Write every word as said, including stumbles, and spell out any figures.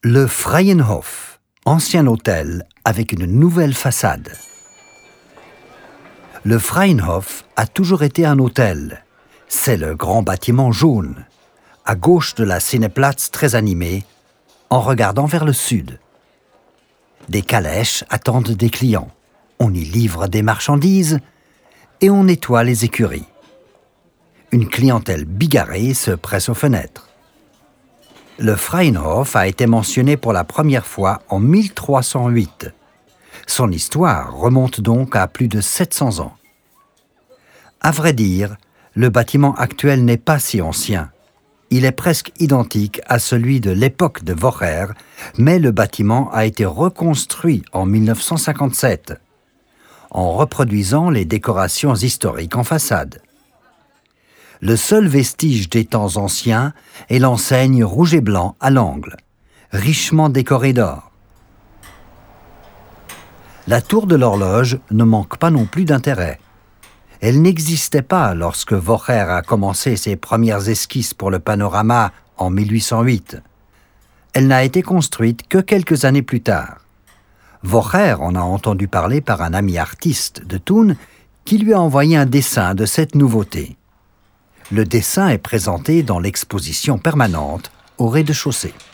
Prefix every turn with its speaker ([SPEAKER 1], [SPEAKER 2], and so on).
[SPEAKER 1] Le Freienhof, ancien hôtel avec une nouvelle façade. Le Freienhof a toujours été un hôtel. C'est le grand bâtiment jaune, à gauche de la Senneplatz très animée, en regardant vers le sud. Des calèches attendent des clients. On y livre des marchandises et on nettoie les écuries. Une clientèle bigarrée se presse aux fenêtres. Le Freienhof a été mentionné pour la première fois en mille trois cent huit. Son histoire remonte donc à plus de sept cents ans. À vrai dire, le bâtiment actuel n'est pas si ancien. Il est presque identique à celui de l'époque de Wocher, mais le bâtiment a été reconstruit en mille neuf cent cinquante-sept, en reproduisant les décorations historiques en façade. Le seul vestige des temps anciens est l'enseigne rouge et blanc à l'angle, richement décorée d'or. La tour de l'horloge ne manque pas non plus d'intérêt. Elle n'existait pas lorsque Wocher a commencé ses premières esquisses pour le panorama en mille huit cent huit. Elle n'a été construite que quelques années plus tard. Wocher en a entendu parler par un ami artiste de Thun qui lui a envoyé un dessin de cette nouveauté. Le dessin est présenté dans l'exposition permanente au rez-de-chaussée.